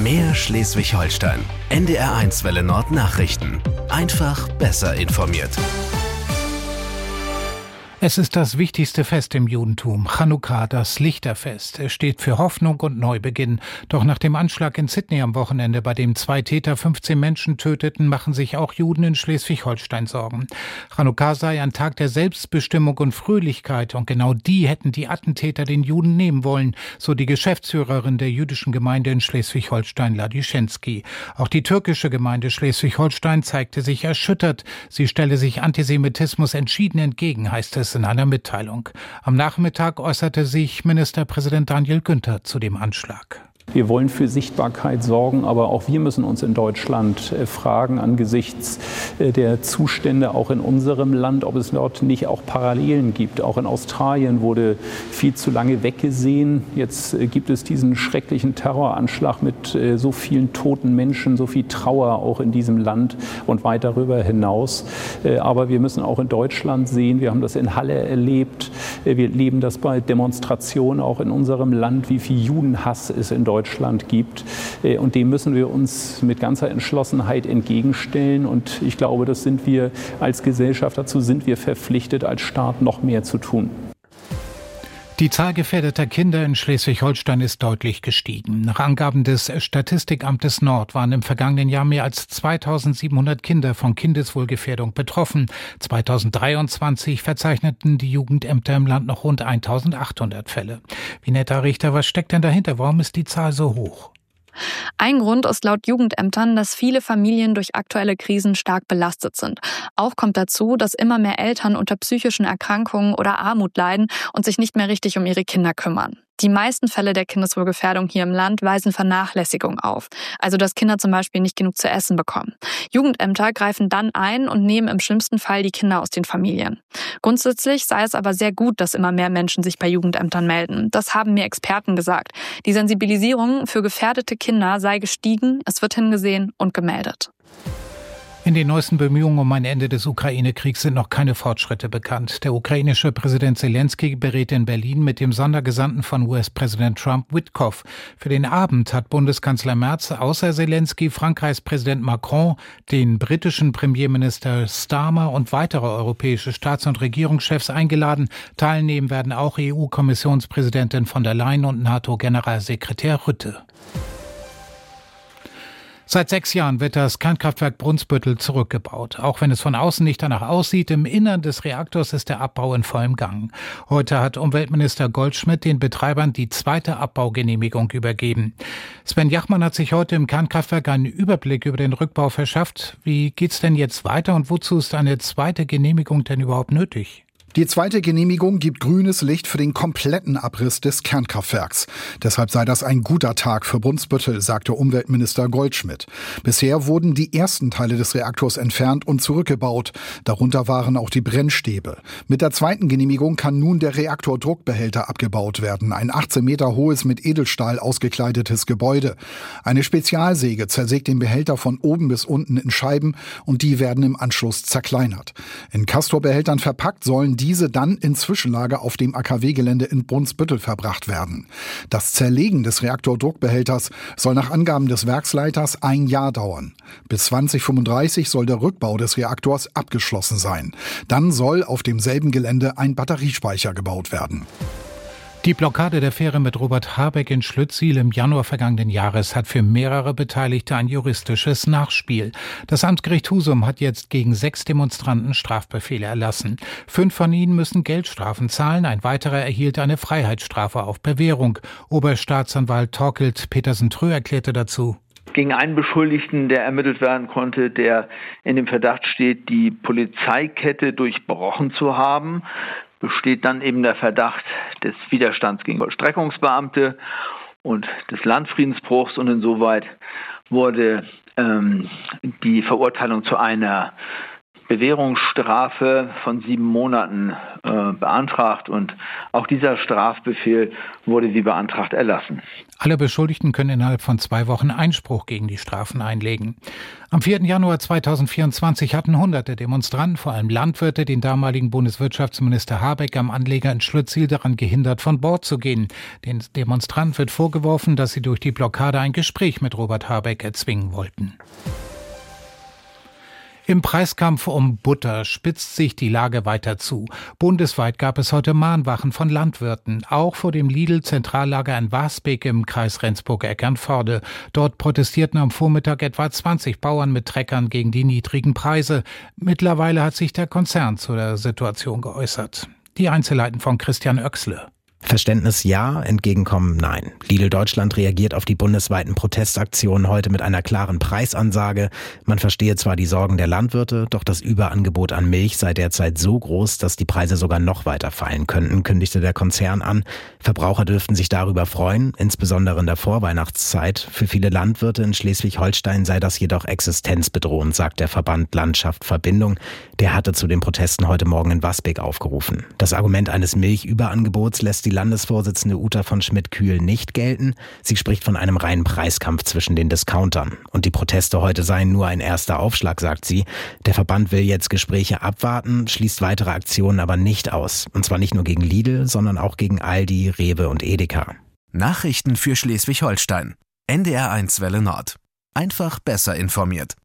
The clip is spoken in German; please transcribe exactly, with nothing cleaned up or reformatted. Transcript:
Mehr Schleswig-Holstein. N D R eins Welle Nord Nachrichten. Einfach besser informiert. Es ist das wichtigste Fest im Judentum, Chanukka, das Lichterfest. Es steht für Hoffnung und Neubeginn. Doch nach dem Anschlag in Sydney am Wochenende, bei dem zwei Täter fünfzehn Menschen töteten, machen sich auch Juden in Schleswig-Holstein Sorgen. Chanukka sei ein Tag der Selbstbestimmung und Fröhlichkeit, und genau die hätten die Attentäter den Juden nehmen wollen, so die Geschäftsführerin der jüdischen Gemeinde in Schleswig-Holstein, Ladyschenski. Auch die türkische Gemeinde Schleswig-Holstein zeigte sich erschüttert. Sie stelle sich Antisemitismus entschieden entgegen, heißt es in einer Mitteilung. Am Nachmittag äußerte sich Ministerpräsident Daniel Günther zu dem Anschlag. Wir wollen für Sichtbarkeit sorgen, aber auch wir müssen uns in Deutschland fragen, angesichts der Zustände auch in unserem Land, ob es dort nicht auch Parallelen gibt. Auch in Australien wurde viel zu lange weggesehen. Jetzt gibt es diesen schrecklichen Terroranschlag mit so vielen toten Menschen, so viel Trauer auch in diesem Land und weit darüber hinaus. Aber wir müssen auch in Deutschland sehen, wir haben das in Halle erlebt, wir erleben das bei Demonstrationen auch in unserem Land, wie viel Judenhass es in Deutschland Deutschland gibt. Und dem müssen wir uns mit ganzer Entschlossenheit entgegenstellen. Und ich glaube, das sind wir als Gesellschaft, dazu sind wir verpflichtet, als Staat noch mehr zu tun. Die Zahl gefährdeter Kinder in Schleswig-Holstein ist deutlich gestiegen. Nach Angaben des Statistikamtes Nord waren im vergangenen Jahr mehr als zweitausendsiebenhundert Kinder von Kindeswohlgefährdung betroffen. zweitausenddreiundzwanzig verzeichneten die Jugendämter im Land noch rund eintausendachthundert Fälle. Vinetta Richter, was steckt denn dahinter? Warum ist die Zahl so hoch? Ein Grund ist laut Jugendämtern, dass viele Familien durch aktuelle Krisen stark belastet sind. Auch kommt dazu, dass immer mehr Eltern unter psychischen Erkrankungen oder Armut leiden und sich nicht mehr richtig um ihre Kinder kümmern. Die meisten Fälle der Kindeswohlgefährdung hier im Land weisen Vernachlässigung auf, also dass Kinder zum Beispiel nicht genug zu essen bekommen. Jugendämter greifen dann ein und nehmen im schlimmsten Fall die Kinder aus den Familien. Grundsätzlich sei es aber sehr gut, dass immer mehr Menschen sich bei Jugendämtern melden. Das haben mir Experten gesagt. Die Sensibilisierung für gefährdete Kinder sei gestiegen, es wird hingesehen und gemeldet. In den neuesten Bemühungen um ein Ende des Ukraine-Kriegs sind noch keine Fortschritte bekannt. Der ukrainische Präsident Zelensky berät in Berlin mit dem Sondergesandten von U S-Präsident Trump, Witkoff. Für den Abend hat Bundeskanzler Merz außer Zelensky Frankreichs Präsident Macron, den britischen Premierminister Starmer und weitere europäische Staats- und Regierungschefs eingeladen. Teilnehmen werden auch E U-Kommissionspräsidentin von der Leyen und NATO-Generalsekretär Rutte. Seit sechs Jahren wird das Kernkraftwerk Brunsbüttel zurückgebaut. Auch wenn es von außen nicht danach aussieht, im Innern des Reaktors ist der Abbau in vollem Gang. Heute hat Umweltminister Goldschmidt den Betreibern die zweite Abbaugenehmigung übergeben. Sven Jachmann hat sich heute im Kernkraftwerk einen Überblick über den Rückbau verschafft. Wie geht's denn jetzt weiter und wozu ist eine zweite Genehmigung denn überhaupt nötig? Die zweite Genehmigung gibt grünes Licht für den kompletten Abriss des Kernkraftwerks. Deshalb sei das ein guter Tag für Brunsbüttel, sagte Umweltminister Goldschmidt. Bisher wurden die ersten Teile des Reaktors entfernt und zurückgebaut. Darunter waren auch die Brennstäbe. Mit der zweiten Genehmigung kann nun der Reaktordruckbehälter abgebaut werden. Ein achtzehn Meter hohes, mit Edelstahl ausgekleidetes Gebäude. Eine Spezialsäge zersägt den Behälter von oben bis unten in Scheiben und die werden im Anschluss zerkleinert. In Castor-Behältern verpackt sollen diese dann in Zwischenlager auf dem A K W-Gelände in Brunsbüttel verbracht werden. Das Zerlegen des Reaktordruckbehälters soll nach Angaben des Werksleiters ein Jahr dauern. Bis zwanzig fünfunddreißig soll der Rückbau des Reaktors abgeschlossen sein. Dann soll auf demselben Gelände ein Batteriespeicher gebaut werden. Die Blockade der Fähre mit Robert Habeck in Schlüttsiel im Januar vergangenen Jahres hat für mehrere Beteiligte ein juristisches Nachspiel. Das Amtsgericht Husum hat jetzt gegen sechs Demonstranten Strafbefehle erlassen. Fünf von ihnen müssen Geldstrafen zahlen, ein weiterer erhielt eine Freiheitsstrafe auf Bewährung. Oberstaatsanwalt Torkild Petersen-Trö erklärte dazu: Gegen einen Beschuldigten, der ermittelt werden konnte, der in dem Verdacht steht, die Polizeikette durchbrochen zu haben, besteht dann eben der Verdacht des Widerstands gegen Vollstreckungsbeamte und des Landfriedensbruchs, und insoweit wurde ähm, die Verurteilung zu einer Bewährungsstrafe von sieben Monaten äh, beantragt und auch dieser Strafbefehl wurde wie beantragt erlassen. Alle Beschuldigten können innerhalb von zwei Wochen Einspruch gegen die Strafen einlegen. Am vierten Januar zweitausendvierundzwanzig hatten hunderte Demonstranten, vor allem Landwirte, den damaligen Bundeswirtschaftsminister Habeck am Anleger in Schlüttsiel daran gehindert, von Bord zu gehen. Den Demonstranten wird vorgeworfen, dass sie durch die Blockade ein Gespräch mit Robert Habeck erzwingen wollten. Im Preiskampf um Butter spitzt sich die Lage weiter zu. Bundesweit gab es heute Mahnwachen von Landwirten, auch vor dem Lidl-Zentrallager in Wasbeck im Kreis Rendsburg-Eckernförde. Dort protestierten am Vormittag etwa zwanzig Bauern mit Treckern gegen die niedrigen Preise. Mittlerweile hat sich der Konzern zu der Situation geäußert. Die Einzelheiten von Christian Oechsle. Verständnis ja, Entgegenkommen nein. Lidl Deutschland reagiert auf die bundesweiten Protestaktionen heute mit einer klaren Preisansage. Man verstehe zwar die Sorgen der Landwirte, doch das Überangebot an Milch sei derzeit so groß, dass die Preise sogar noch weiter fallen könnten, kündigte der Konzern an. Verbraucher dürften sich darüber freuen, insbesondere in der Vorweihnachtszeit. Für viele Landwirte in Schleswig-Holstein sei das jedoch existenzbedrohend, sagt der Verband Landschaft Verbindung. Der hatte zu den Protesten heute Morgen in Wasbeck aufgerufen. Das Argument eines Milchüberangebots lässt die Landesvorsitzende Uta von Schmidt-Kühl nicht gelten. Sie spricht von einem reinen Preiskampf zwischen den Discountern. Und die Proteste heute seien nur ein erster Aufschlag, sagt sie. Der Verband will jetzt Gespräche abwarten, schließt weitere Aktionen aber nicht aus. Und zwar nicht nur gegen Lidl, sondern auch gegen Aldi, Rewe und Edeka. Nachrichten für Schleswig-Holstein. N D R eins Welle Nord. Einfach besser informiert.